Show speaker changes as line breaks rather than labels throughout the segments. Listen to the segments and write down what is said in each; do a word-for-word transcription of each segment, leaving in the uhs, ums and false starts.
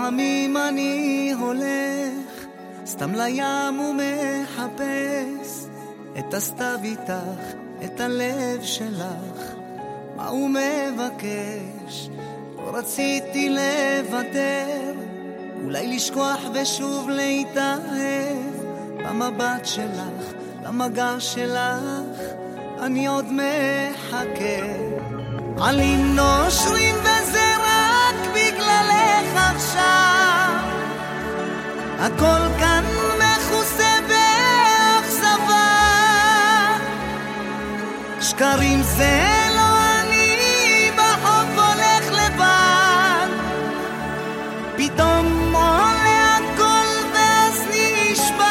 לפעמים אני הולך סתם לים ומחפש את הסתיו איתך, את הלב שלך, מה הוא מבקש. לא רציתי לוותר, אולי לשכוח ושוב להתאהב במבט שלך, למגע שלך, אני עוד מחכה. עלים נושרים וזה רק בגללך עכשיו, הכל כאן מכוסה באכזבה, שקרים זה לא אני, בחוף הולך לבד, פתאום עולה הכל ואז נשבע.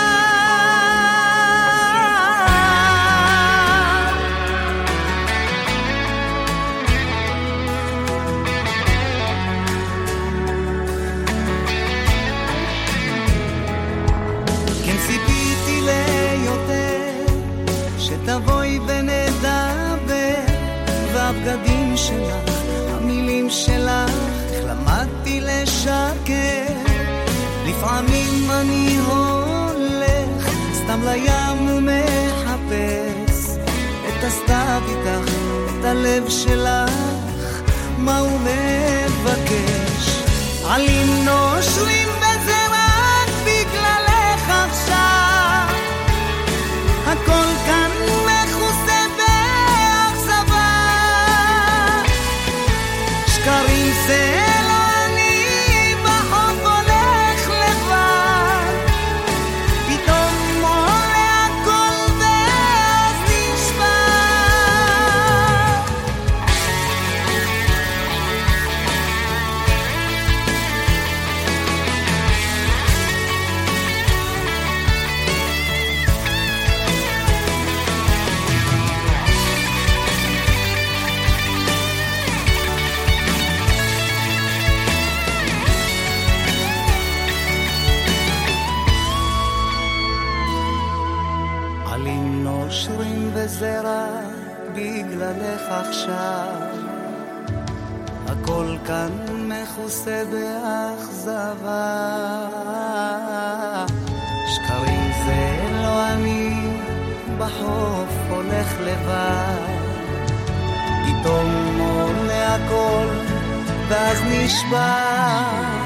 כן ציפיתי ליותר, שתבואי ונדבר, והבגדים שלך, המילים שלך, איך למדתי לשקר. לפעמים אני הולך סתם לים ומחפש את הסתיו איתך, את הלב שלך, מה הוא מבקש. עלים נושרים וזה רק בגללך עכשיו, הכל כאן מכוסה באכזבה, שקרים זה לא אני, בחוף הולך לבד, פתאום עולה הכל ואז נשבע. עלים נושרים וזה רק בגללך עכשיו, הכל כאן מכוסה באכזבה, שקרים זה לא אני, בחוף הולך לבד, פתאום עולה הכל ואז נשבע.